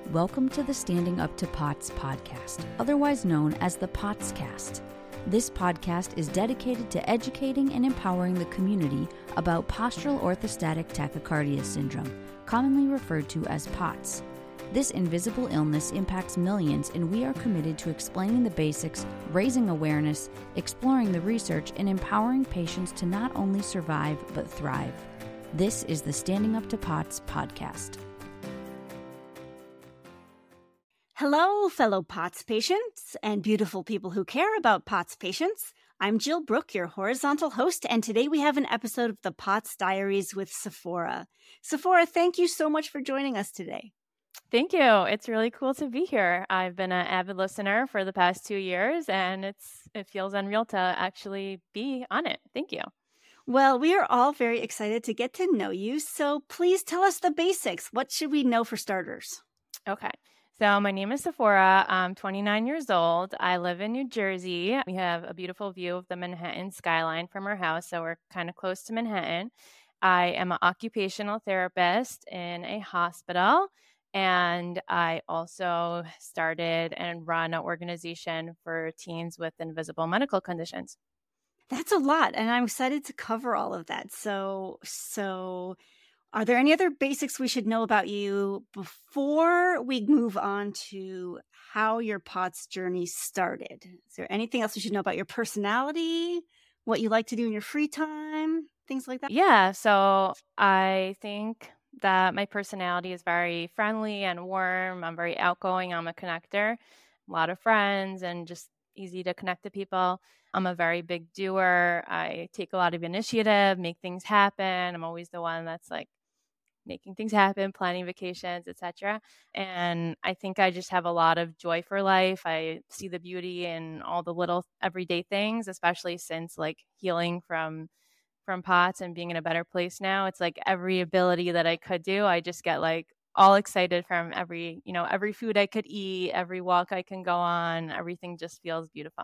Welcome to the Standing Up to POTS podcast, otherwise known as the POTScast. This podcast is dedicated to educating and empowering the community about postural orthostatic tachycardia syndrome, commonly referred to as POTS. This invisible illness impacts millions, and we are committed to explaining the basics, raising awareness, exploring the research, and empowering patients to not only survive but thrive. This is the Standing Up to POTS podcast. Hello, fellow POTS patients and beautiful people who care about POTS patients. I'm Jill Brooke, your horizontal host, and today we have an episode of the POTS Diaries with Sephora. Sephora, thank you so much for joining us today. Thank you. It's really cool to be here. I've been an avid listener for the past 2 years, and it feels unreal to actually be on it. Thank you. Well, we are all very excited to get to know you, so please tell us the basics. What should we know for starters? Okay. So my name is Sephora. I'm 29 years old. I live in New Jersey. We have a beautiful view of the Manhattan skyline from our house, so we're kind of close to Manhattan. I am an occupational therapist in a hospital, and I also started and run an organization for teens with invisible medical conditions. That's a lot, and I'm excited to cover all of that. So are there any other basics we should know about you before we move on to how your POTS journey started? Is there anything else we should know about your personality, what you like to do in your free time, things like that? Yeah, so I think that my personality is very friendly and warm. I'm very outgoing. I'm a connector, a lot of friends, and just easy to connect to people. I'm a very big doer. I take a lot of initiative, make things happen. I'm always the one that's like making things happen, planning vacations, etc. And I think I just have a lot of joy for life. I see the beauty in all the little everyday things, especially since like healing from POTS and being in a better place now. It's like every ability that I could do, I just get like all excited from every food I could eat, every walk I can go on, everything just feels beautiful.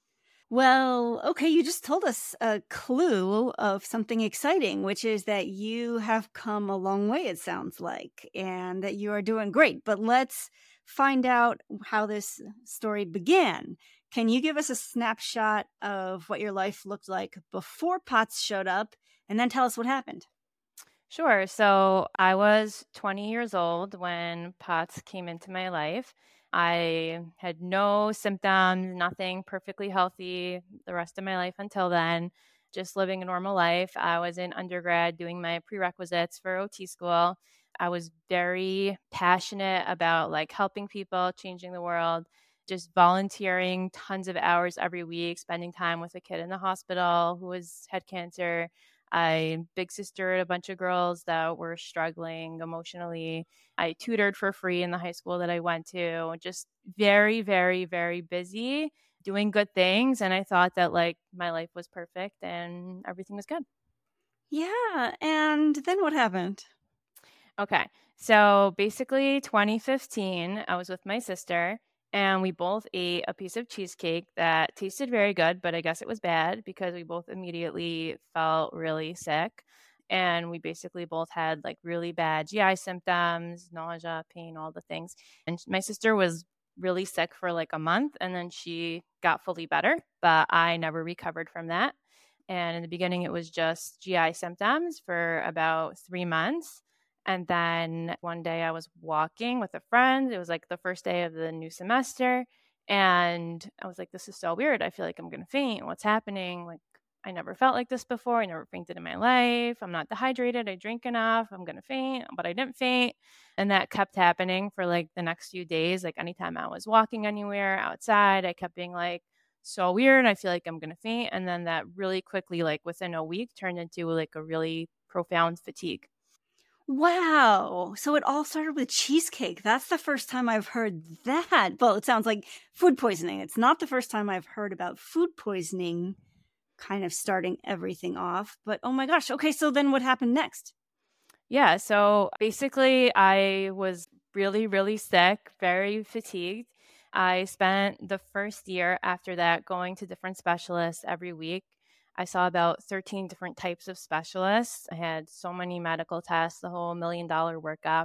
Well, okay, you just told us a clue of something exciting, which is that you have come a long way, it sounds like, and that you are doing great. But let's find out how this story began. Can you give us a snapshot of what your life looked like before POTS showed up, and then tell us what happened? Sure. So I was 20 years old when POTS came into my life. I had no symptoms, nothing, perfectly healthy the rest of my life until then, just living a normal life. I was in undergrad doing my prerequisites for OT school. I was very passionate about like helping people, changing the world, just volunteering tons of hours every week, spending time with a kid in the hospital who had cancer. I big sistered a bunch of girls that were struggling emotionally. I tutored for free in the high school that I went to. Just very, very, very busy doing good things. And I thought that like my life was perfect and everything was good. Yeah. And then what happened? Okay. So basically 2015, I was with my sister and we both ate a piece of cheesecake that tasted very good, but I guess it was bad because we both immediately felt really sick. And we basically both had like really bad GI symptoms, nausea, pain, all the things. And my sister was really sick for like a month and then she got fully better, but I never recovered from that. And in the beginning, it was just GI symptoms for about 3 months. And then one day I was walking with a friend. It was like the first day of the new semester. And I was like, this is so weird. I feel like I'm going to faint. What's happening? Like, I never felt like this before. I never fainted in my life. I'm not dehydrated. I drink enough. I'm going to faint, but I didn't faint. And that kept happening for like the next few days. Like anytime I was walking anywhere outside, I kept being like, so weird. I feel like I'm going to faint. And then that really quickly, like within a week, turned into like a really profound fatigue. Wow. So it all started with cheesecake. That's the first time I've heard that. Well, it sounds like food poisoning. It's not the first time I've heard about food poisoning kind of starting everything off. But oh my gosh. Okay, so then what happened next? Yeah. So basically, I was really, really sick, very fatigued. I spent the first year after that going to different specialists every week. I saw about 13 different types of specialists. I had so many medical tests, the whole $1 million workup.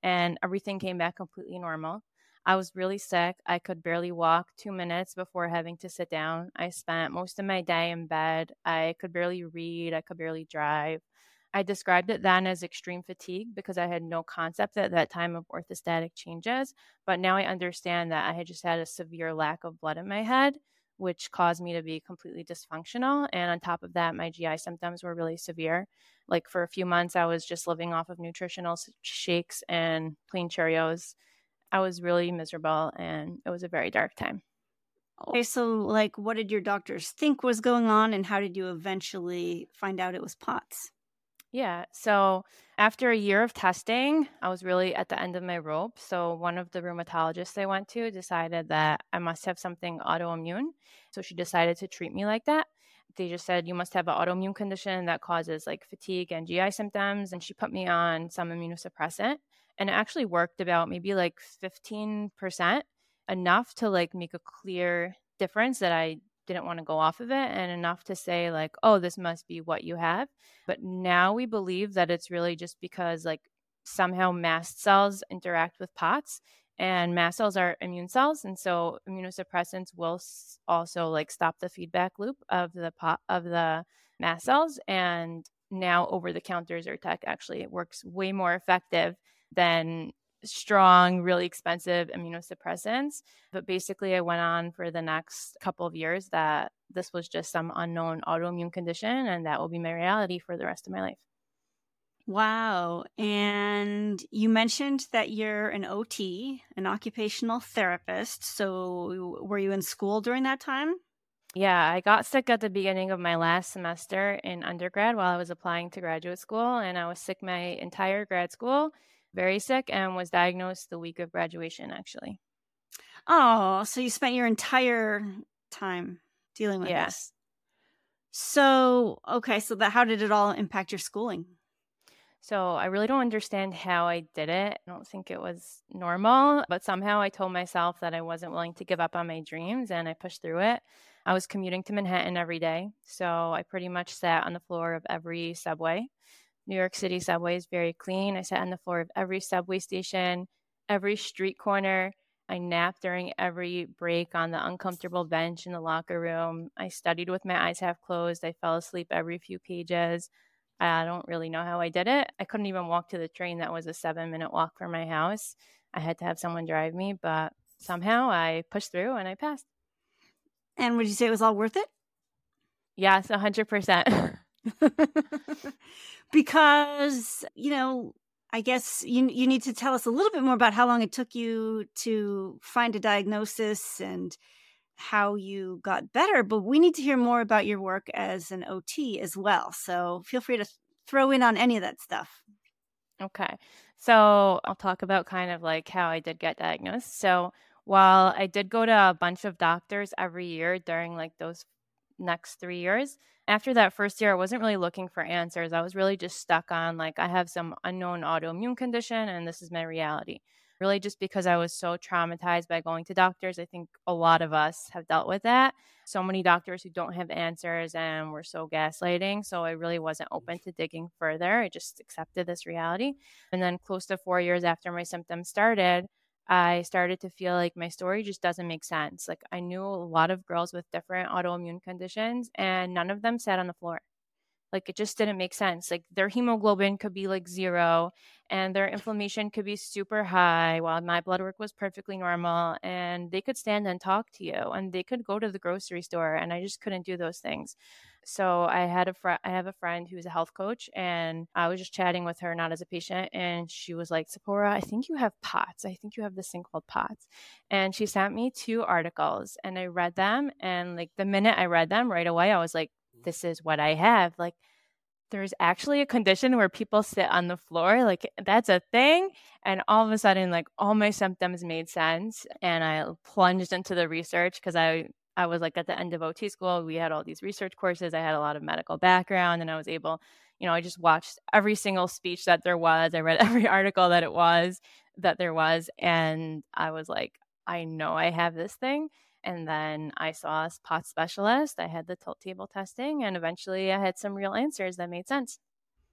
and everything came back completely normal. I was really sick. I could barely walk 2 minutes before having to sit down. I spent most of my day in bed. I could barely read. I could barely drive. I described it then as extreme fatigue because I had no concept at that time of orthostatic changes. But now I understand that I had just had a severe lack of blood in my head, which caused me to be completely dysfunctional. And on top of that, my GI symptoms were really severe. Like for a few months, I was just living off of nutritional shakes and plain Cheerios. I was really miserable and it was a very dark time. Okay, so like, what did your doctors think was going on, and how did you eventually find out it was POTS? Yeah. So after a year of testing, I was really at the end of my rope. So one of the rheumatologists I went to decided that I must have something autoimmune. So she decided to treat me like that. They just said, you must have an autoimmune condition that causes like fatigue and GI symptoms. And she put me on some immunosuppressant. And it actually worked about maybe like 15%, enough to like make a clear difference that I didn't want to go off of it, and enough to say like, oh, this must be what you have. But now we believe that it's really just because like somehow mast cells interact with POTS, and mast cells are immune cells, and so immunosuppressants will also like stop the feedback loop of the mast cells. And now over the counter Zyrtec actually works way more effective than strong, really expensive immunosuppressants. But basically, I went on for the next couple of years that this was just some unknown autoimmune condition, and that will be my reality for the rest of my life. Wow. And you mentioned that you're an OT, an occupational therapist. So were you in school during that time? Yeah, I got sick at the beginning of my last semester in undergrad while I was applying to graduate school, and I was sick my entire grad school, very sick, and was diagnosed the week of graduation, actually. Oh, so you spent your entire time dealing with Yeah. this. So, okay, so how did it all impact your schooling? So I really don't understand how I did it. I don't think it was normal, but somehow I told myself that I wasn't willing to give up on my dreams and I pushed through it. I was commuting to Manhattan every day. So I pretty much sat on the floor of every subway. New York City subway is very clean. I sat on the floor of every subway station, every street corner. I napped during every break on the uncomfortable bench in the locker room. I studied with my eyes half closed. I fell asleep every few pages. I don't really know how I did it. I couldn't even walk to the train that was a 7-minute walk from my house. I had to have someone drive me, but somehow I pushed through and I passed. And would you say it was all worth it? Yes, 100%. Because, I guess you need to tell us a little bit more about how long it took you to find a diagnosis and how you got better. But we need to hear more about your work as an OT as well. So feel free to throw in on any of that stuff. Okay. So I'll talk about kind of like how I did get diagnosed. So while I did go to a bunch of doctors every year during like those next 3 years, after that first year, I wasn't really looking for answers. I was really just stuck on like, I have some unknown autoimmune condition and this is my reality. Really, just because I was so traumatized by going to doctors. I think a lot of us have dealt with that. So many doctors who don't have answers and were so gaslighting. So I really wasn't open to digging further. I just accepted this reality. And then close to 4 years after my symptoms started, I started to feel like my story just doesn't make sense. Like I knew a lot of girls with different autoimmune conditions and none of them sat on the floor. Like it just didn't make sense. Like their hemoglobin could be like 0 and their inflammation could be super high while my blood work was perfectly normal, and they could stand and talk to you and they could go to the grocery store, and I just couldn't do those things. So I have a friend who's a health coach, and I was just chatting with her, not as a patient, and she was like, Sephora, I think you have POTS. I think you have this thing called POTS. And she sent me 2 articles and I read them, and like the minute I read them right away, I was like, this is what I have. Like there's actually a condition where people sit on the floor. Like that's a thing. And all of a sudden, like all my symptoms made sense. And I plunged into the research because I was like at the end of OT school. We had all these research courses. I had a lot of medical background and I was able, I just watched every single speech that there was. I read every article that there was. And I was like, I know I have this thing. And then I saw a POTS specialist. I had the tilt table testing, and eventually I had some real answers that made sense.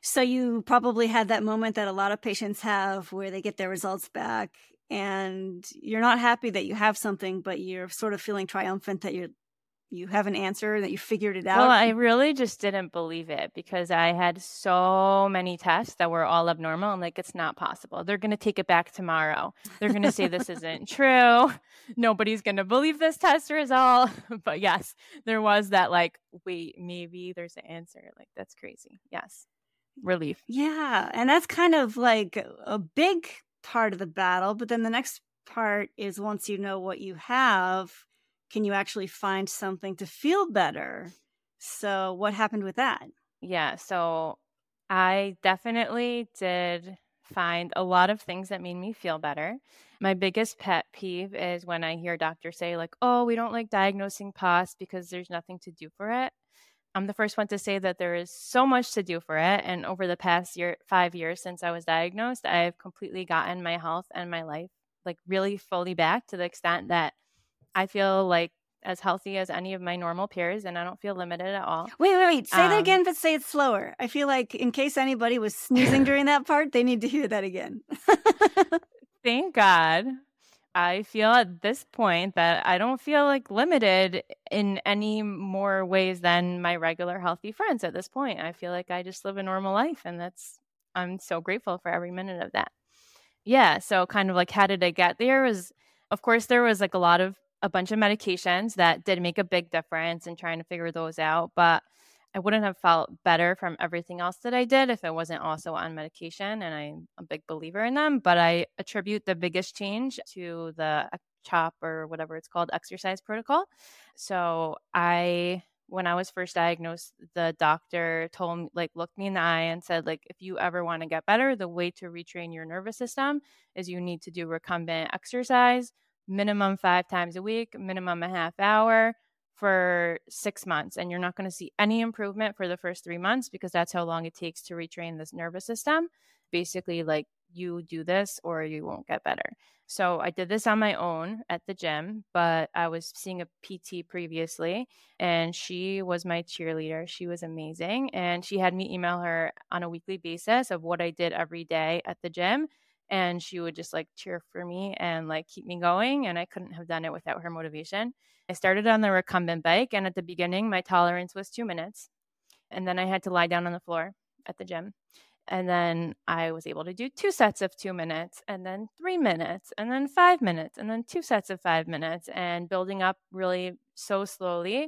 So you probably had that moment that a lot of patients have where they get their results back and you're not happy that you have something, but you're sort of feeling triumphant that you have an answer, that you figured it Well, out. I really just didn't believe it because I had so many tests that were all abnormal. I'm like, it's not possible. They're going to take it back tomorrow. They're going to say this isn't true. Nobody's going to believe this test result. But yes, there was that like, wait, maybe there's an answer. Like, that's crazy. Yes. Relief. Yeah, and that's kind of like a big part of the battle, but then the next part is once you know what you have, can you actually find something to feel better? So what happened with that? Yeah. So I definitely did find a lot of things that made me feel better. My biggest pet peeve is when I hear doctors say, like, oh, we don't like diagnosing POTS because there's nothing to do for it. I'm the first one to say that there is so much to do for it. And over the past 5 years since I was diagnosed, I've completely gotten my health and my life like really fully back to the extent that I feel like as healthy as any of my normal peers and I don't feel limited at all. Wait. Say that Um, again, but say it slower. I feel like in case anybody was sneezing during that part, they need to hear that again. Thank God. I feel at this point that I don't feel like limited in any more ways than my regular healthy friends at this point. I feel like I just live a normal life and I'm so grateful for every minute of that. Yeah, so kind of like how did I get there was of course there was like a bunch of medications that did make a big difference in trying to figure those out, but I wouldn't have felt better from everything else that I did if I wasn't also on medication, and I'm a big believer in them, but I attribute the biggest change to the CHOP or whatever it's called exercise protocol. So when I was first diagnosed, the doctor told me, like, looked me in the eye and said, like, if you ever want to get better, the way to retrain your nervous system is you need to do recumbent exercise, minimum 5 times a week, minimum a half hour for 6 months. And you're not going to see any improvement for the first 3 months because that's how long it takes to retrain this nervous system. Basically, like, you do this or you won't get better. So I did this on my own at the gym, but I was seeing a PT previously and she was my cheerleader. She was amazing. And she had me email her on a weekly basis of what I did every day at the gym. And she would just like cheer for me and like keep me going. And I couldn't have done it without her motivation. I started on the recumbent bike. And at the beginning, my tolerance was 2 minutes. And then I had to lie down on the floor at the gym. And then I was able to do 2 sets of 2 minutes, and then 3 minutes, and then 5 minutes, and then 2 sets of 5 minutes, and building up really so slowly.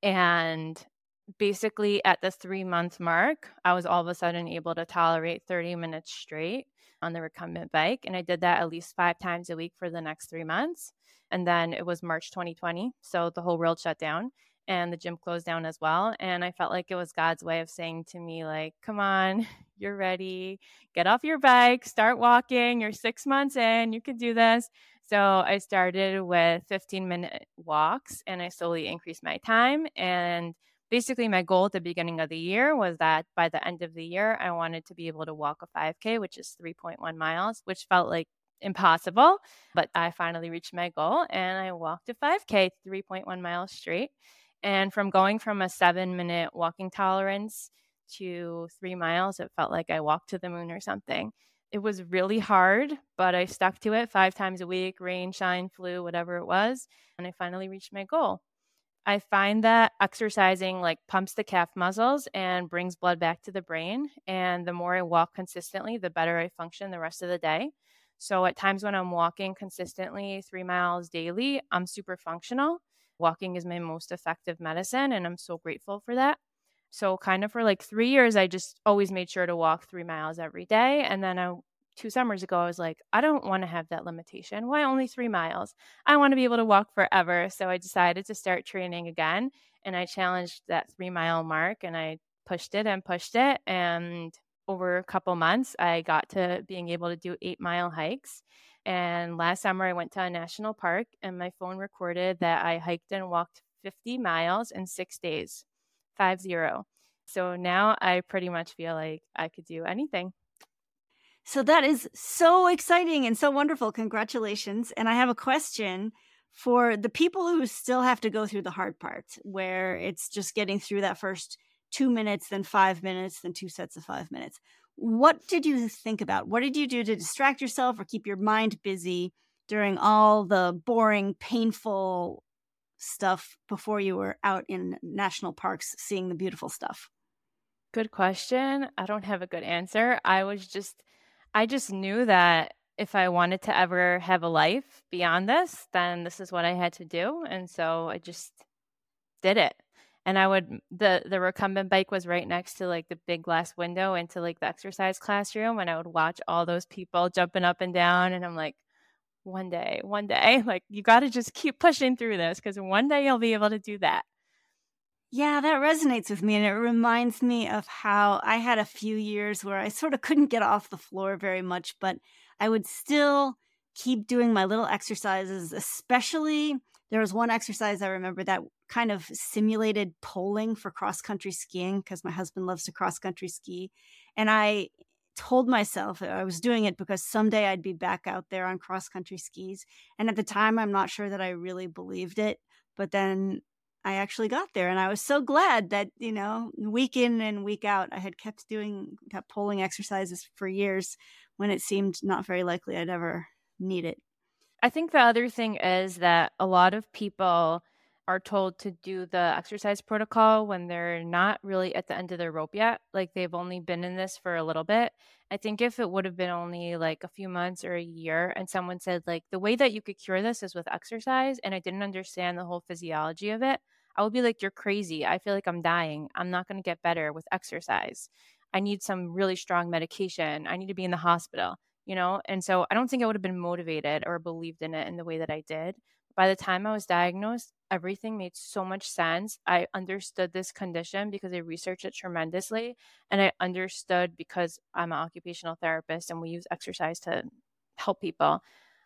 And basically, at the 3 month mark, I was all of a sudden able to tolerate 30 minutes straight on the recumbent bike. And I did that at least 5 times a week for the next 3 months. And then it was March 2020. So the whole world shut down and the gym closed down as well. And I felt like it was God's way of saying to me, like, come on, you're ready. Get off your bike, start walking. You're 6 months in, you can do this. So I started with 15-minute walks and I slowly increased my time. And basically, my goal at the beginning of the year was that by the end of the year, I wanted to be able to walk a 5K, which is 3.1 miles, which felt like impossible. But I finally reached my goal and I walked a 5K, 3.1 miles straight. And from going from a 7-minute walking tolerance to 3 miles, it felt like I walked to the moon or something. It was really hard, but I stuck to it 5 times a week, rain, shine, flu, whatever it was. And I finally reached my goal. I find that exercising like pumps the calf muscles and brings blood back to the brain. And the more I walk consistently, the better I function the rest of the day. So at times when I'm walking consistently 3 miles daily, I'm super functional. Walking is my most effective medicine, and I'm so grateful for that. So kind of for like 3 years, I just always made sure to walk 3 miles every day. And then 2 summers ago, I was like, I don't want to have that limitation. Why only 3 miles? I want to be able to walk forever. So I decided to start training again. And I challenged that 3 mile mark and I pushed it and pushed it. And over a couple months, I got to being able to do 8-mile hikes. And last summer, I went to a national park and my phone recorded that I hiked and walked 50 miles in 6 days, 50. So now I pretty much feel like I could do anything. So that is so exciting and so wonderful. Congratulations. And I have a question for the people who still have to go through the hard part, where it's just getting through that first 2 minutes, then 5 minutes, then 2 sets of 5 minutes. What did you think about? What did you do to distract yourself or keep your mind busy during all the boring, painful stuff before you were out in national parks seeing the beautiful stuff? Good question. I don't have a good answer. I just knew that if I wanted to ever have a life beyond this, then this is what I had to do. And so I just did it. And the recumbent bike was right next to like the big glass window into like the exercise classroom. And I would watch all those people jumping up and down. And I'm like, one day, like you got to just keep pushing through this because one day you'll be able to do that. Yeah, that resonates with me. And it reminds me of how I had a few years where I sort of couldn't get off the floor very much, but I would still keep doing my little exercises. Especially, there was one exercise I remember that kind of simulated polling for cross country skiing because my husband loves to cross country ski. And I told myself I was doing it because someday I'd be back out there on cross country skis. And at the time, I'm not sure that I really believed it. But then I actually got there, and I was so glad that, week in and week out, I had kept polling exercises for years when it seemed not very likely I'd ever need it. I think the other thing is that a lot of people are told to do the exercise protocol when they're not really at the end of their rope yet. Like they've only been in this for a little bit. I think if it would have been only like a few months or a year and someone said like the way that you could cure this is with exercise and I didn't understand the whole physiology of it, I would be like, you're crazy. I feel like I'm dying. I'm not going to get better with exercise. I need some really strong medication. I need to be in the hospital, And so I don't think I would have been motivated or believed in it in the way that I did. By the time I was diagnosed, everything made so much sense. I understood this condition because I researched it tremendously. And I understood because I'm an occupational therapist and we use exercise to help people.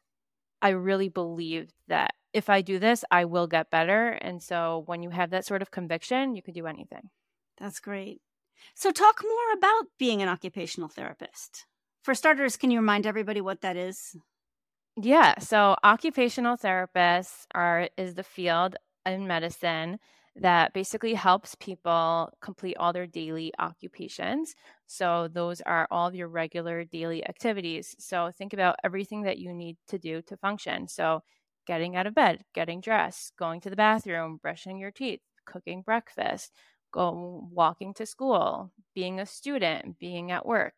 I really believed that if I do this, I will get better. And so when you have that sort of conviction, you can do anything. That's great. So talk more about being an occupational therapist. For starters, can you remind everybody what that is? Yeah. So occupational therapists is the field in medicine that basically helps people complete all their daily occupations. So those are all of your regular daily activities. So think about everything that you need to do to function. So getting out of bed, getting dressed, going to the bathroom, brushing your teeth, cooking breakfast, walking to school, being a student, being at work,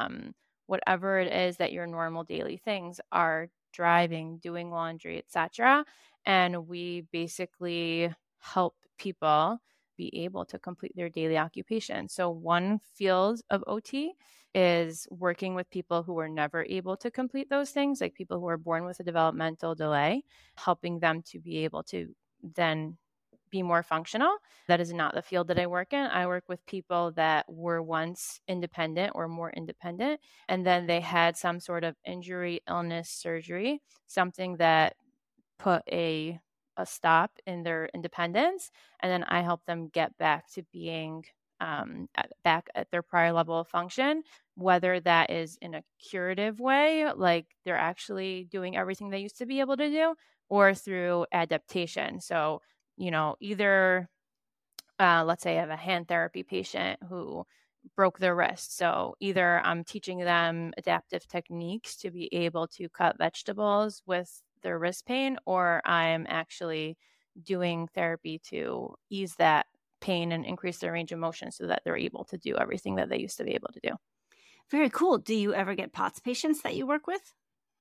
whatever it is that your normal daily things are, driving, doing laundry, etc. And we basically help people be able to complete their daily occupation. So one field of OT is working with people who were never able to complete those things, like people who are born with a developmental delay, helping them to be able to then be more functional. That is not the field that I work in. I work with people that were once independent or more independent, and then they had some sort of injury, illness, surgery, something that put a stop in their independence. And then I help them get back to being back at their prior level of function, whether that is in a curative way, like they're actually doing everything they used to be able to do, or through adaptation. So either let's say I have a hand therapy patient who broke their wrist. So either I'm teaching them adaptive techniques to be able to cut vegetables with their wrist pain, or I'm actually doing therapy to ease that pain and increase their range of motion so that they're able to do everything that they used to be able to do. Very cool. Do you ever get POTS patients that you work with?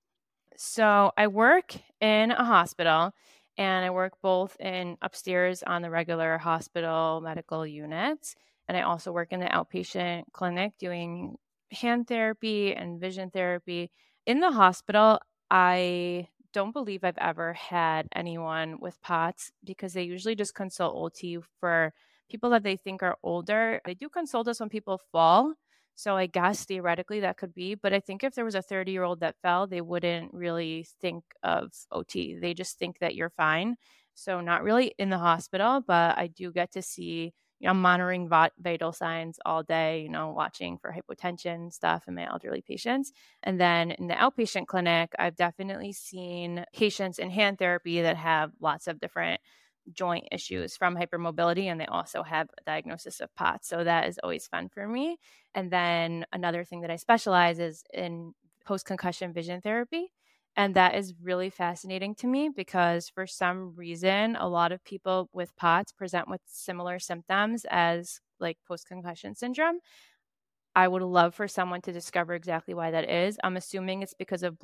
So I work in a hospital. And I work both in upstairs on the regular hospital medical units. And I also work in the outpatient clinic doing hand therapy and vision therapy. In the hospital, I don't believe I've ever had anyone with POTS because they usually just consult OT for people that they think are older. They do consult us when people fall. So I guess theoretically that could be, but I think if there was a 30-year-old that fell, they wouldn't really think of OT. They just think that you're fine. So not really in the hospital, but I do get to see, I'm monitoring vital signs all day, watching for hypotension stuff in my elderly patients. And then in the outpatient clinic, I've definitely seen patients in hand therapy that have lots of different joint issues from hypermobility, and they also have a diagnosis of POTS. So that is always fun for me. And then another thing that I specialize is in post-concussion vision therapy. And that is really fascinating to me because for some reason, a lot of people with POTS present with similar symptoms as like post-concussion syndrome. I would love for someone to discover exactly why that is. I'm assuming it's because of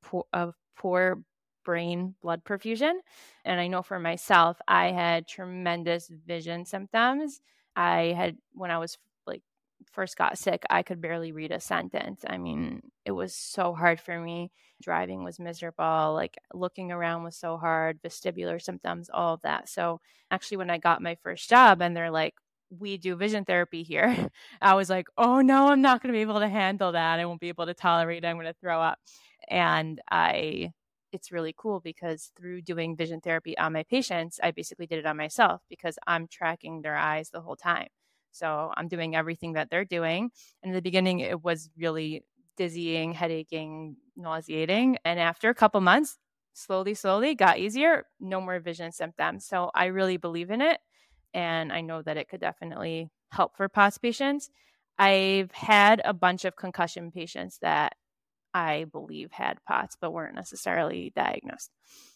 poor brain blood perfusion. And I know for myself, I had tremendous vision symptoms. When I was like first got sick, I could barely read a sentence. I mean, it was so hard for me. Driving was miserable. Like looking around was so hard, vestibular symptoms, all of that. So actually, when I got my first job and they're like, we do vision therapy here, I was like, oh no, I'm not going to be able to handle that. I won't be able to tolerate it. I'm going to throw up. And it's really cool because through doing vision therapy on my patients, I basically did it on myself because I'm tracking their eyes the whole time. So I'm doing everything that they're doing. And in the beginning, it was really dizzying, headaching, nauseating. And after a couple months, slowly got easier, no more vision symptoms. So I really believe in it. And I know that it could definitely help for POTS patients. I've had a bunch of concussion patients that I believe had POTS, but weren't necessarily diagnosed.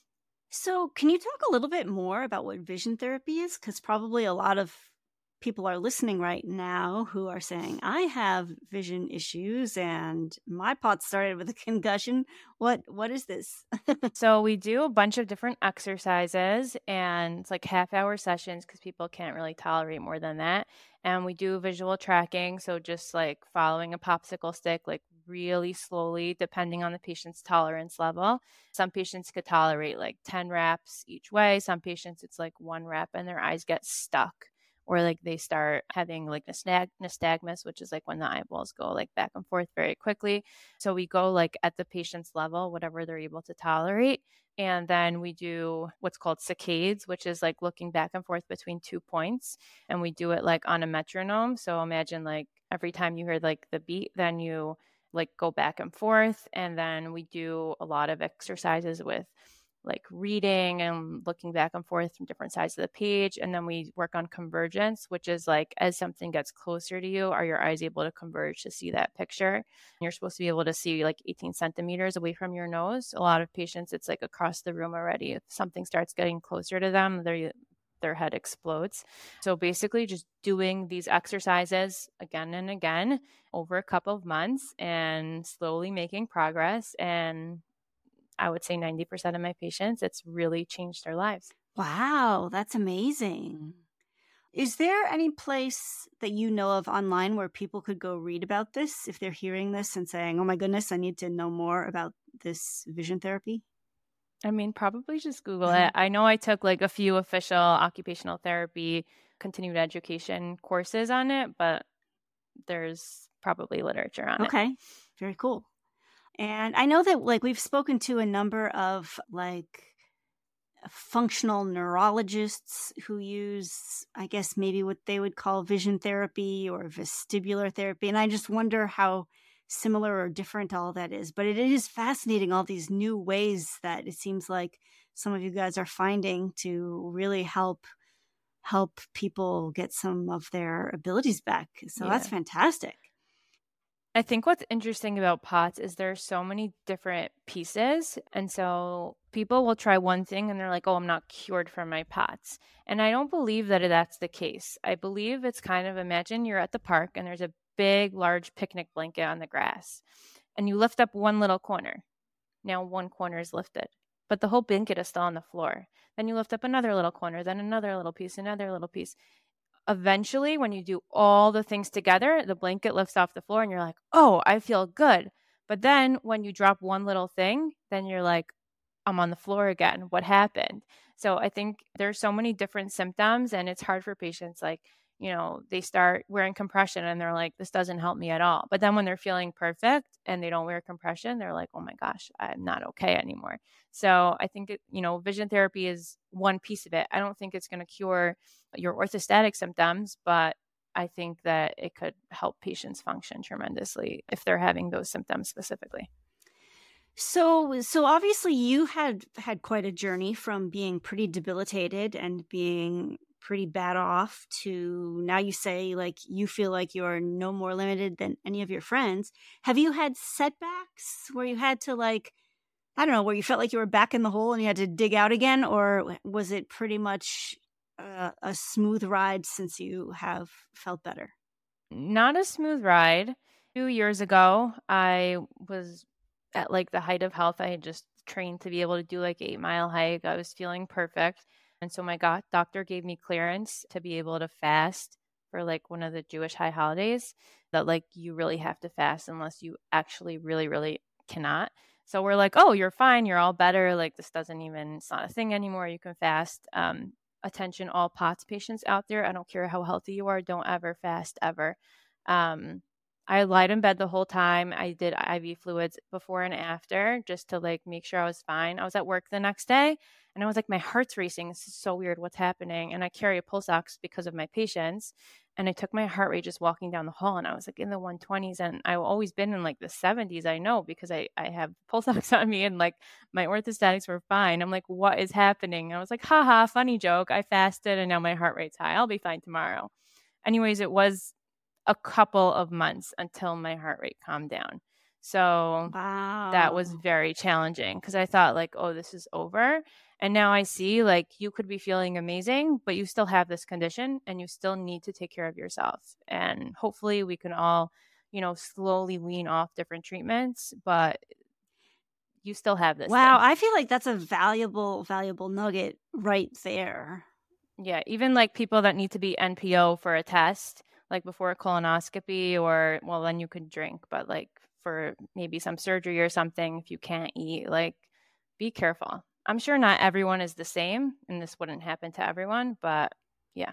So, can you talk a little bit more about what vision therapy is? Because probably a lot of people are listening right now who are saying, I have vision issues and my POTS started with a concussion. What is this? So we do a bunch of different exercises and it's like half-hour sessions because people can't really tolerate more than that. And we do visual tracking. So just like following a popsicle stick, like really slowly, depending on the patient's tolerance level. Some patients could tolerate like 10 reps each way. Some patients, it's like 1 rep and their eyes get stuck. Or like they start having like nystagmus, which is like when the eyeballs go like back and forth very quickly. So we go like at the patient's level, whatever they're able to tolerate. And then we do what's called saccades, which is like looking back and forth between 2 points. And we do it like on a metronome. So imagine like every time you hear like the beat, then you like go back and forth. And then we do a lot of exercises with like reading and looking back and forth from different sides of the page. And then we work on convergence, which is like as something gets closer to you, are your eyes able to converge to see that picture? You're supposed to be able to see like 18 centimeters away from your nose. A lot of patients, it's like across the room already. If something starts getting closer to them, their head explodes. So basically just doing these exercises again and again over a couple of months and slowly making progress. And I would say 90% of my patients, it's really changed their lives. Wow, that's amazing. Is there any place that you know of online where people could go read about this if they're hearing this and saying, oh my goodness, I need to know more about this vision therapy? I mean, probably just Google it. I know I took like a few official occupational therapy continued education courses on it, but there's probably literature on it. Okay, very cool. And I know that like we've spoken to a number of like functional neurologists who use, I guess, maybe what they would call vision therapy or vestibular therapy. And I just wonder how similar or different all that is. But it is fascinating, all these new ways that it seems like some of you guys are finding to really help people get some of their abilities back. So that's fantastic. I think what's interesting about POTS is there's so many different pieces. And so people will try one thing and they're like, oh, I'm not cured from my POTS. And I don't believe that that's the case. I believe it's kind of, imagine you're at the park and there's a big, large picnic blanket on the grass and you lift up one little corner. Now one corner is lifted, but the whole blanket is still on the floor. Then you lift up another little corner, then another little piece, another little piece. Eventually, when you do all the things together, the blanket lifts off the floor and you're like, oh, I feel good. But then when you drop one little thing, then you're like, I'm on the floor again. What happened? So I think there's so many different symptoms and it's hard for patients. Like, you know, they start wearing compression and they're like, this doesn't help me at all. But then when they're feeling perfect and they don't wear compression, they're like, oh my gosh, I'm not okay anymore. So I think, vision therapy is one piece of it. I don't think it's going to cure your orthostatic symptoms, but I think that it could help patients function tremendously if they're having those symptoms specifically. So obviously you had quite a journey from being pretty debilitated and being pretty bad off to now you say like you feel like you're no more limited than any of your friends. Have you had setbacks where you had to like, I don't know, where you felt like you were back in the hole and you had to dig out again, or was it pretty much a smooth ride since you have felt better? Not a smooth ride. 2 years ago, I was at like the height of health. I had just trained to be able to do like 8 mile hike. I was feeling perfect. And so my doctor gave me clearance to be able to fast for like one of the Jewish high holidays that like you really have to fast unless you actually really, really cannot. So we're like, oh, you're fine. You're all better. Like this doesn't even, it's not a thing anymore. You can fast. Attention, all POTS patients out there. I don't care how healthy you are. Don't ever fast ever. Um, I lied in bed the whole time. I did IV fluids before and after just to like make sure I was fine. I was at work the next day and I was like, my heart's racing. This is so weird. What's happening? And I carry a pulse ox because of my patients. And I took my heart rate just walking down the hall and I was like in the 120s. And I've always been in like the 70s. I know because I have pulse ox on me and like my orthostatics were fine. I'm like, what is happening? I was like, haha, funny joke. I fasted and now my heart rate's high. I'll be fine tomorrow. Anyways, it was a couple of months until my heart rate calmed down. So that was Wow. very challenging because I thought like, oh, this is over. And now I see like you could be feeling amazing, but you still have this condition and you still need to take care of yourself. And hopefully we can all, slowly wean off different treatments, but you still have this Wow, thing. I feel like that's a valuable nugget right there. Yeah, even like people that need to be NPO for a test, like before a colonoscopy, or well, then you could drink, but like for maybe some surgery or something, if you can't eat, like be careful. I'm sure not everyone is the same, and this wouldn't happen to everyone, but yeah.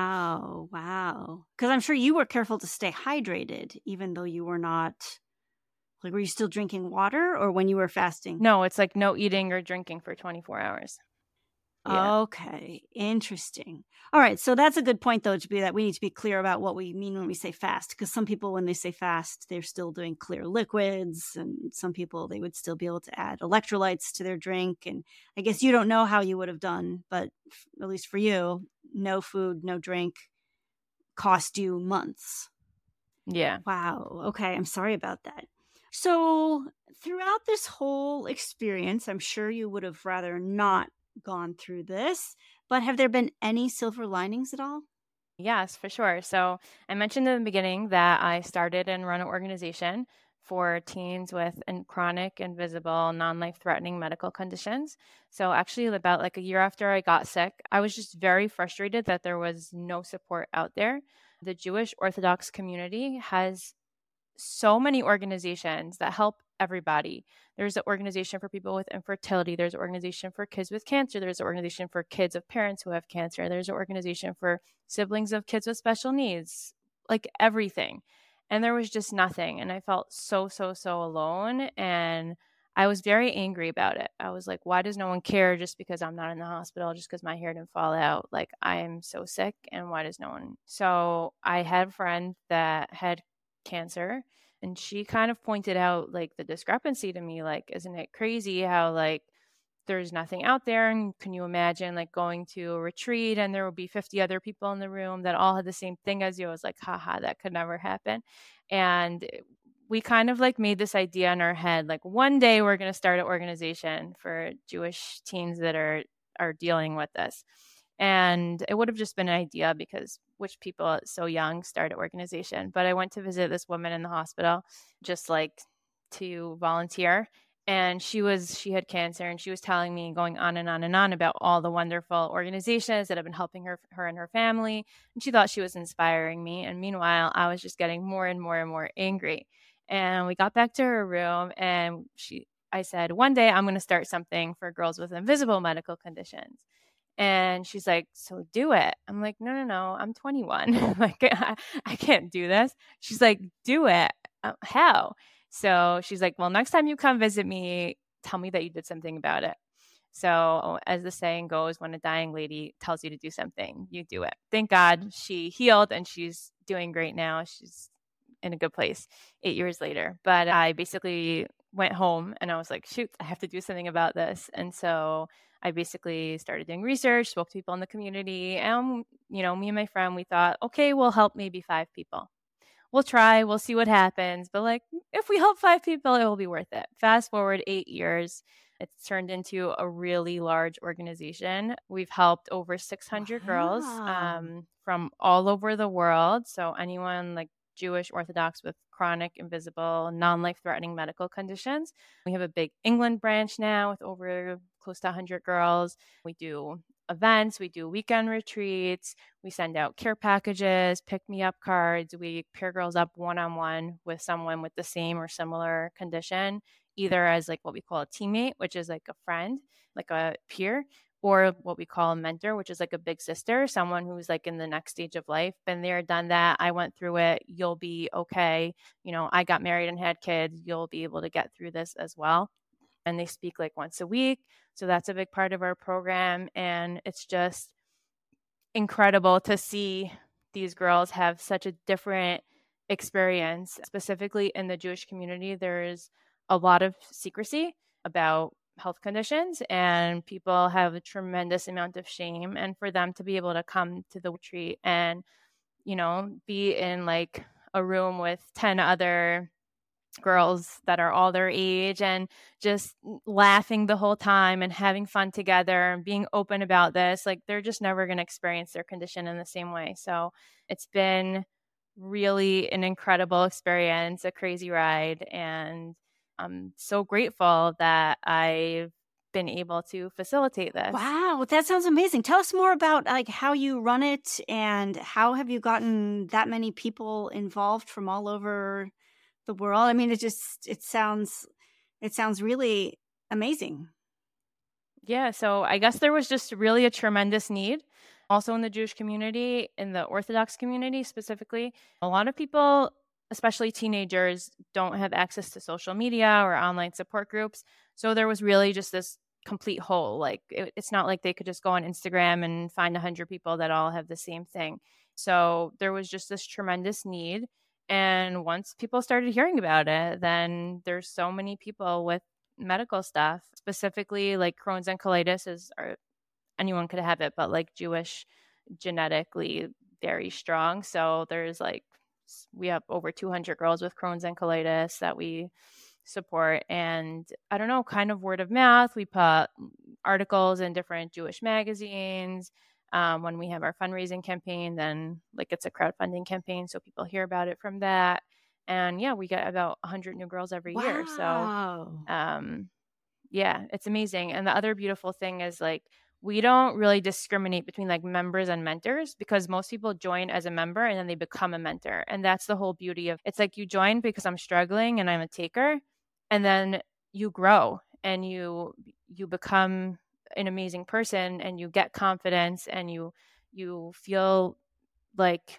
Wow. Because I'm sure you were careful to stay hydrated, even though you were not, like, were you still drinking water or when you were fasting? No, it's like no eating or drinking for 24 hours. Yeah. Okay, interesting. All right, so that's a good point, though, to be that we need to be clear about what we mean when we say fast, because some people, when they say fast, they're still doing clear liquids, and some people, they would still be able to add electrolytes to their drink. And I guess you don't know how you would have done, but at least for you, no food, no drink cost you months. Yeah. Wow. Okay, I'm sorry about that. So, throughout this whole experience, I'm sure you would have rather not gone through this, but have there been any silver linings at all? Yes, for sure. So I mentioned in the beginning that I started and run an organization for teens with chronic, invisible, non-life threatening medical conditions. So actually about like a year after I got sick, I was just very frustrated that there was no support out there. The Jewish Orthodox community has so many organizations that help everybody. There's an organization for people with infertility. There's an organization for kids with cancer. There's an organization for kids of parents who have cancer. There's an organization for siblings of kids with special needs, like everything. And there was just nothing. And I felt so, so, so alone. And I was very angry about it. I was like, why does no one care just because I'm not in the hospital, just because my hair didn't fall out? Like, I am so sick. And why does no one? So I had a friend that had cancer and she kind of pointed out like the discrepancy to me, like, isn't it crazy how like there's nothing out there, and can you imagine like going to a retreat and there would be 50 other people in the room that all had the same thing as you? I was like, haha, that could never happen. And we kind of like made this idea in our head, like one day we're going to start an organization for Jewish teens that are dealing with this. And it would have just been an idea because which people so young start an organization. But I went to visit this woman in the hospital just like to volunteer. And she had cancer, and she was telling me, going on and on and on about all the wonderful organizations that have been helping her and her family. And she thought she was inspiring me. And meanwhile, I was just getting more and more and more angry. And we got back to her room, and I said, one day I'm going to start something for girls with invisible medical conditions. And she's like, so do it. I'm like, no, I'm 21. Like, I can't do this. She's like, do it. How? So she's like, well, next time you come visit me, tell me that you did something about it. So as the saying goes, when a dying lady tells you to do something, you do it. Thank God she healed and she's doing great now. She's in a good place 8 years later. But I basically went home and I was like, shoot, I have to do something about this. And so I basically started doing research, spoke to people in the community, and, me and my friend, we thought, okay, we'll help maybe 5 people. We'll try, we'll see what happens. But like, if we help 5 people, it will be worth it. Fast forward 8 years, it's turned into a really large organization. We've helped over 600 girls Wow. from all over the world. So anyone like Jewish Orthodox with chronic, invisible, non-life threatening medical conditions. We have a big England branch now with over close to 100 girls. We do events, we do weekend retreats, we send out care packages, pick me up cards. We pair girls up one-on-one with someone with the same or similar condition, either as like what we call a teammate, which is like a friend, like a peer, or what we call a mentor, which is like a big sister, someone who's like in the next stage of life. Been there, done that. I went through it. You'll be okay. I got married and had kids. You'll be able to get through this as well. And they speak like once a week. So that's a big part of our program. And it's just incredible to see these girls have such a different experience. Specifically in the Jewish community, there's a lot of secrecy about health conditions, and people have a tremendous amount of shame. And for them to be able to come to the retreat and, be in like a room with 10 other girls that are all their age and just laughing the whole time and having fun together and being open about this, like they're just never going to experience their condition in the same way. So it's been really an incredible experience, a crazy ride, and I'm so grateful that I've been able to facilitate this. Wow, that sounds amazing. Tell us more about like how you run it and how have you gotten that many people involved from all over the world? I mean, it sounds really amazing. Yeah, so I guess there was just really a tremendous need. Also in the Jewish community, in the Orthodox community specifically, a lot of people, especially teenagers, don't have access to social media or online support groups. So there was really just this complete hole. Like it's not like they could just go on Instagram and find 100 people that all have the same thing. So there was just this tremendous need. And once people started hearing about it, then there's so many people with medical stuff, specifically like Crohn's and colitis or anyone could have it, but like Jewish genetically very strong. So there's like we have over 200 girls with Crohn's and colitis that we support, and I don't know, kind of word of mouth. We put articles in different Jewish magazines. When we have our fundraising campaign, then like it's a crowdfunding campaign, so people hear about it from that. And yeah, we get about 100 new girls every year. So Wow. yeah, it's amazing. And the other beautiful thing is like we don't really discriminate between like members and mentors, because most people join as a member and then they become a mentor. And that's the whole beauty of it's like you join because I'm struggling and I'm a taker, and then you grow and you become an amazing person and you get confidence and you feel like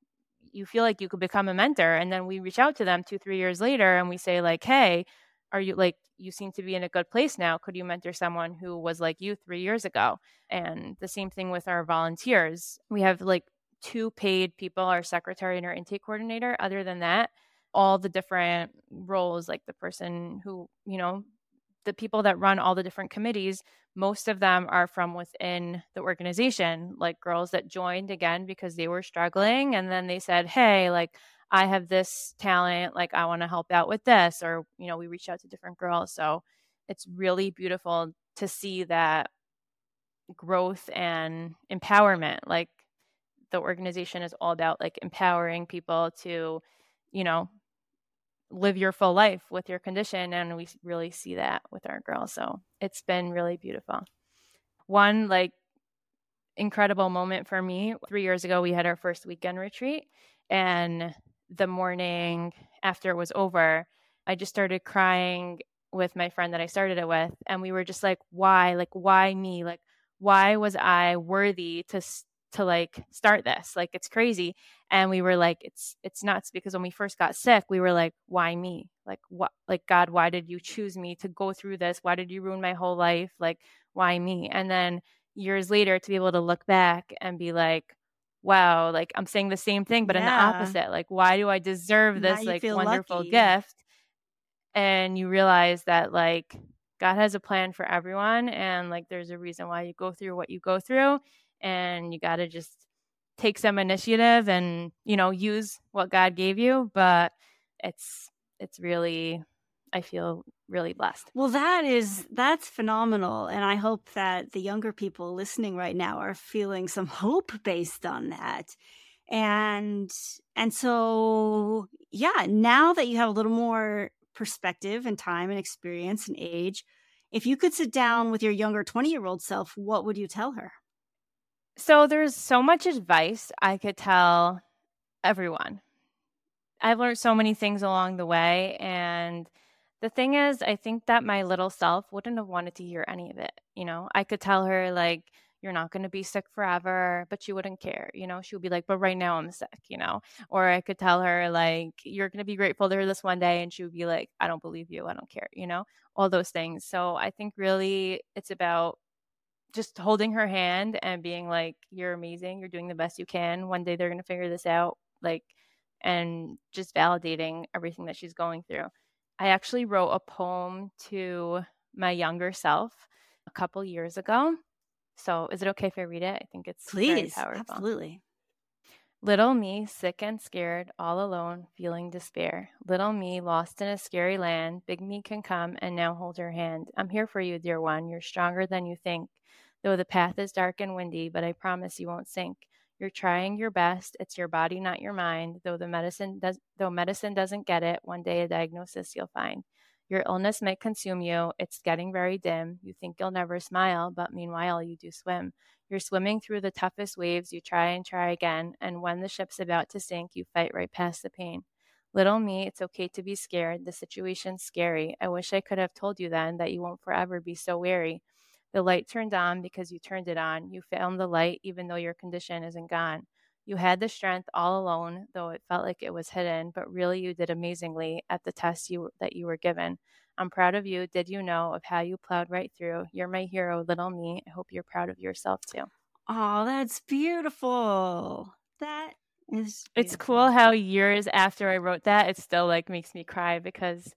you could become a mentor. And then we reach out to them 2-3 years later and we say like, hey, are you like, you seem to be in a good place now, could you mentor someone who was like you 3 years ago? And the same thing with our volunteers. We have like 2 paid people, our secretary and our intake coordinator. Other than that, all the different roles, like the person who, the people that run all the different committees, most of them are from within the organization, like girls that joined again because they were struggling. And then they said, hey, like, I have this talent, like, I want to help out with this. Or, we reached out to different girls. So it's really beautiful to see that growth and empowerment. Like, the organization is all about like empowering people to, live your full life with your condition, and we really see that with our girls. So it's been really beautiful. One like incredible moment for me, 3 years ago we had our first weekend retreat, and the morning after it was over, I just started crying with my friend that I started it with, and we were just like, why me, like why was I worthy to like start this? Like it's crazy. And we were like, it's nuts, because when we first got sick, we were like, why me? Like what, like God, why did you choose me to go through this? Why did you ruin my whole life? Like why me? And then years later to be able to look back and be like, wow, like I'm saying the same thing but in the Yeah. opposite. Like why do I deserve Now this you like feel wonderful lucky. gift? and you realize that like God has a plan for everyone, and like there's a reason why you go through what you go through, and you got to just take some initiative and, use what God gave you. But it's really, I feel really blessed. Well, that's phenomenal, and I hope that the younger people listening right now are feeling some hope based on that. And so yeah, now that you have a little more perspective and time and experience and age, if you could sit down with your younger 20-year-old self, what would you tell her? So there's so much advice I could tell everyone. I've learned so many things along the way, and the thing is, I think that my little self wouldn't have wanted to hear any of it. I could tell her like, you're not going to be sick forever, but she wouldn't care. She would be like, but right now I'm sick. Or I could tell her like, you're going to be grateful to hear this one day, and she would be like, I don't believe you, I don't care. All those things. So I think really it's about just holding her hand and being like, you're amazing, you're doing the best you can, one day they're going to figure this out, like, and just validating everything that she's going through. I actually wrote a poem to my younger self a couple years ago. So is it okay if I read it? I think it's very Please, powerful. absolutely. Little me, sick and scared, all alone, feeling despair. Little me, lost in a scary land. Big me can come and now hold your hand. I'm here for you, dear one. You're stronger than you think. Though the path is dark and windy, but I promise you won't sink. You're trying your best. It's your body, not your mind. Though medicine doesn't get it, one day a diagnosis you'll find. Your illness might consume you. It's getting very dim. You think you'll never smile, but meanwhile you do swim. You're swimming through the toughest waves. You try and try again, and when the ship's about to sink, you fight right past the pain. Little me, it's okay to be scared. The situation's scary. I wish I could have told you then that you won't forever be so weary. The light turned on because you turned it on. You found the light even though your condition isn't gone. You had the strength all alone, though it felt like it was hidden, but really you did amazingly at the test that you were given. I'm proud of you. Did you know of how you plowed right through? You're my hero, little me. I hope you're proud of yourself too. Oh, that's beautiful. That is It's beautiful. cool how years after I wrote that, it still like makes me cry because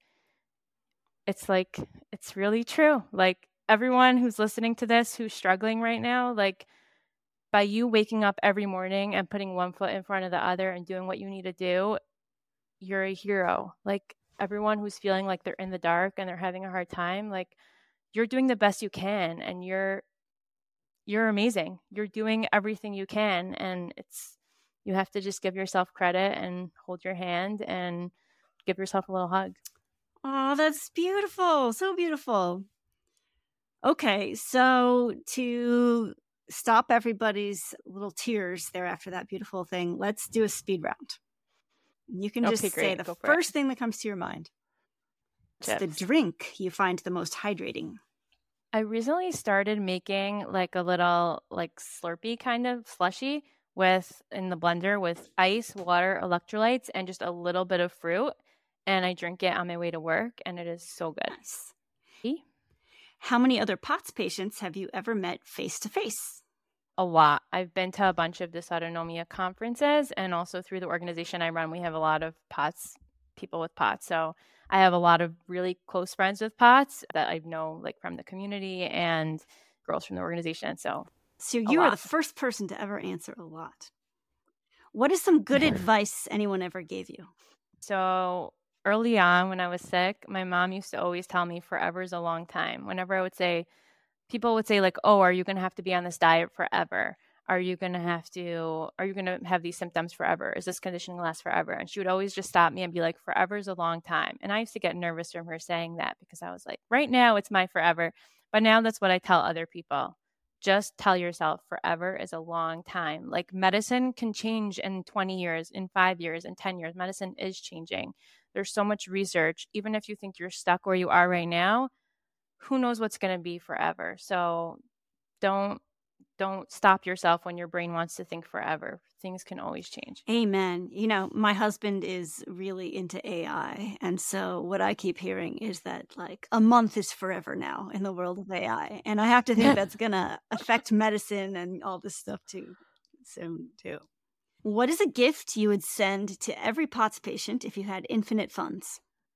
it's like, it's really true. Like everyone who's listening to this, who's struggling right now, like by you waking up every morning and putting one foot in front of the other and doing what you need to do, you're a hero. Like everyone who's feeling like they're in the dark and they're having a hard time, like you're doing the best you can, and you're amazing. You're doing everything you can, and you have to just give yourself credit and hold your hand and give yourself a little hug. Oh, that's beautiful. So beautiful. Okay, so to stop everybody's little tears there after that beautiful thing, let's do a speed round. You can just say the first thing that comes to your mind. It's the drink you find the most hydrating. I recently started making like a little like Slurpee kind of slushy in the blender with ice, water, electrolytes, and just a little bit of fruit. And I drink it on my way to work, and it is so good. Nice. How many other POTS patients have you ever met face to face? A lot. I've been to a bunch of dysautonomia conferences, and also through the organization I run, we have a lot of people with POTS. So I have a lot of really close friends with POTS that I know like from the community and girls from the organization. So you are the first person to ever answer a lot. What is some good advice anyone ever gave you? So early on when I was sick, my mom used to always tell me forever is a long time. Whenever I would say, people would say like, oh, are you going to have to be on this diet forever? Are you going to have these symptoms forever? Is this condition going to last forever? And she would always just stop me and be like, forever is a long time. And I used to get nervous from her saying that because I was like, right now it's my forever. But now that's what I tell other people. Just tell yourself forever is a long time. Like medicine can change in 20 years, in 5 years, in 10 years. Medicine is changing. There's so much research. Even if you think you're stuck where you are right now, who knows what's going to be forever. So don't stop yourself when your brain wants to think forever. Things can always change. Amen. You know, my husband is really into AI. And so what I keep hearing is that like a month is forever now in the world of AI. And I have to think that's going to affect medicine and all this stuff too soon too. What is a gift you would send to every POTS patient if you had infinite funds?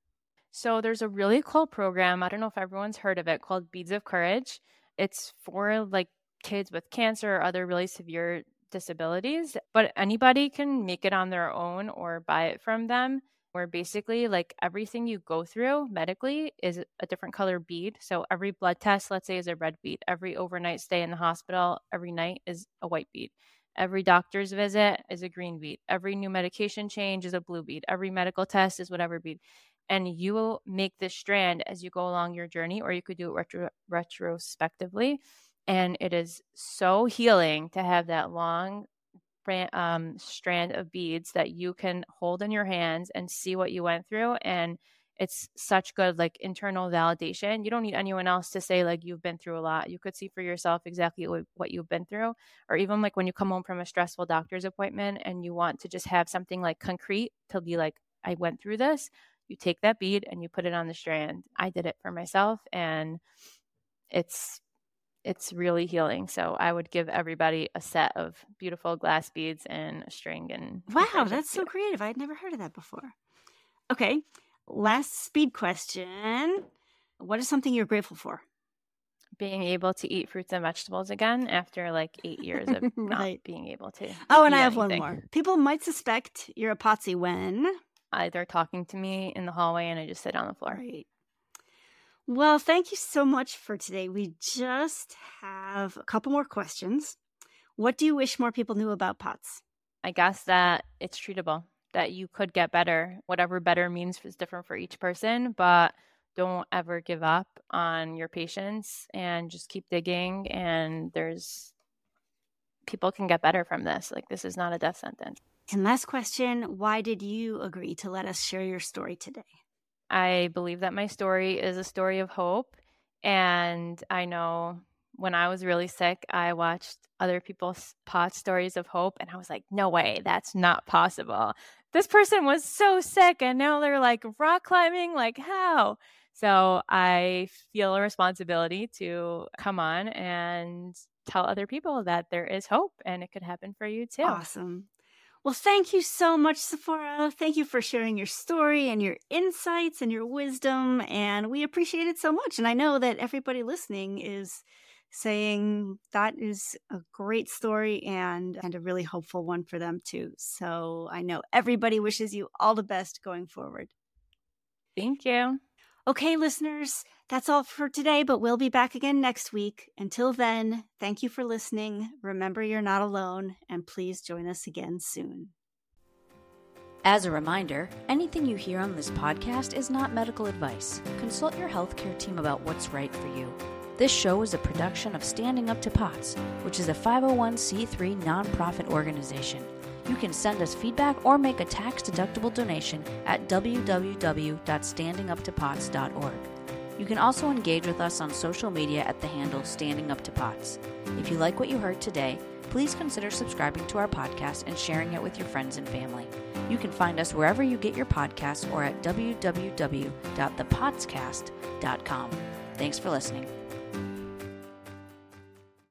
So there's a really cool program, I don't know if everyone's heard of it, called Beads of Courage. It's for like kids with cancer or other really severe disabilities, but anybody can make it on their own or buy it from them, where basically like everything you go through medically is a different color bead. So every blood test, let's say, is a red bead. Every overnight stay in the hospital every night is a white bead. Every doctor's visit is a green bead. Every new medication change is a blue bead. Every medical test is whatever bead. And you will make this strand as you go along your journey, or you could do it retrospectively. And it is so healing to have that long strand of beads that you can hold in your hands and see what you went through. And it's such good like internal validation. You don't need anyone else to say like you've been through a lot. You could see for yourself exactly what you've been through. Or even like when you come home from a stressful doctor's appointment and you want to just have something like concrete to be like, I went through this. You take that bead and you put it on the strand. I did it for myself, and it's really healing. So I would give everybody a set of beautiful glass beads and a string. And wow, that's so creative. I'd never heard of that before. Okay, last speed question. What is something you're grateful for? Being able to eat fruits and vegetables again after like 8 years of Right. not being able to. Oh, and I eat have anything. one more. People might suspect you're a potsy when They're talking to me in the hallway and I just sit on the floor. Right. Well, thank you so much for today. We just have a couple more questions. What do you wish more people knew about POTS? I guess that it's treatable, that you could get better. Whatever better means is different for each person, but don't ever give up on your patients and just keep digging. And people can get better from this. Like, this is not a death sentence. And last question, why did you agree to let us share your story today? I believe that my story is a story of hope. And I know when I was really sick, I watched other people's POTS stories of hope. And I was like, no way, that's not possible. This person was so sick and now they're like rock climbing, like how? So I feel a responsibility to come on and tell other people that there is hope and it could happen for you too. Awesome. Well, thank you so much, Sephora. Thank you for sharing your story and your insights and your wisdom. And we appreciate it so much. And I know that everybody listening is saying that is a great story and a really hopeful one for them too. So I know everybody wishes you all the best going forward. Thank you. Okay, listeners, that's all for today, but we'll be back again next week. Until then, thank you for listening. Remember, you're not alone, and please join us again soon. As a reminder, anything you hear on this podcast is not medical advice. Consult your healthcare team about what's right for you. This show is a production of Standing Up to POTS, which is a 501c3 nonprofit organization. You can send us feedback or make a tax-deductible donation at www.standinguptopots.org. You can also engage with us on social media at the handle Standing Up to POTS. If you like what you heard today, please consider subscribing to our podcast and sharing it with your friends and family. You can find us wherever you get your podcasts or at www.thepotscast.com. Thanks for listening.